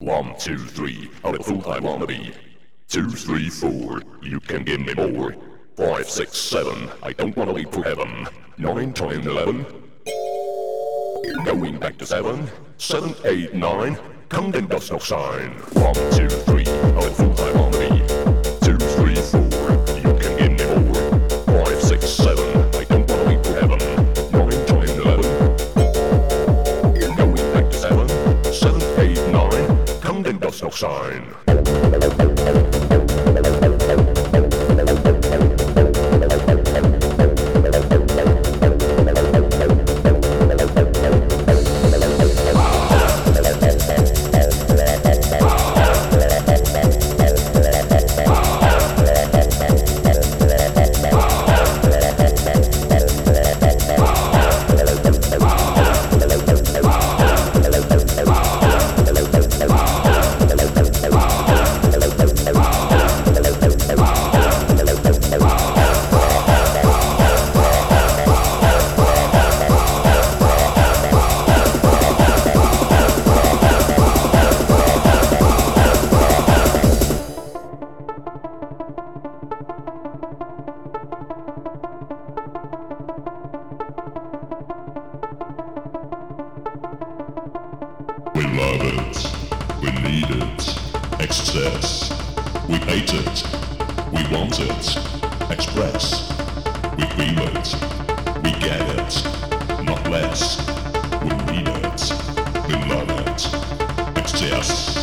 1, 2, 3, I'm a fool I wanna be. 2, 3, 4, you can give me more. 5, 6, 7, I don't wanna wait for heaven. 9, 10, 11, going back to 7. 7, 8, 9, come then does no sign. 1, 2, 3, I'm a fool I wanna be. 2, 3, 4, you can give me more. 5, 6, 7, I don't wanna wait for heaven. 9, 10, 11, going back to 7. 7, 8, 9, come then does no sign. We love it, we need it, excess. We hate it, we want it, express. We feel it, we get it, not less. We need it, we love it, excess.